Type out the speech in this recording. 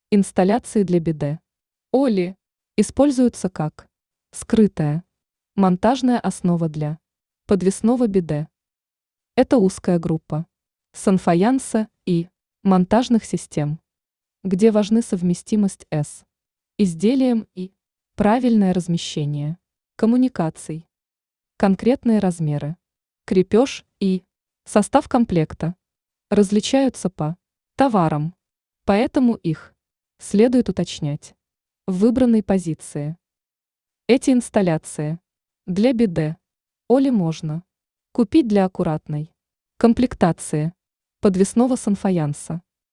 Инсталляции для биде. Оли используются как скрытая монтажная основа для подвесного биде. Это узкая группа санфаянса и монтажных систем, где важны совместимость с изделием и правильное размещение коммуникаций, конкретные размеры, крепеж и состав комплекта различаются по товарам, поэтому их следует уточнять в выбранной позиции. Эти инсталляции для биде Оли можно купить для аккуратной комплектации подвесного санфаянса.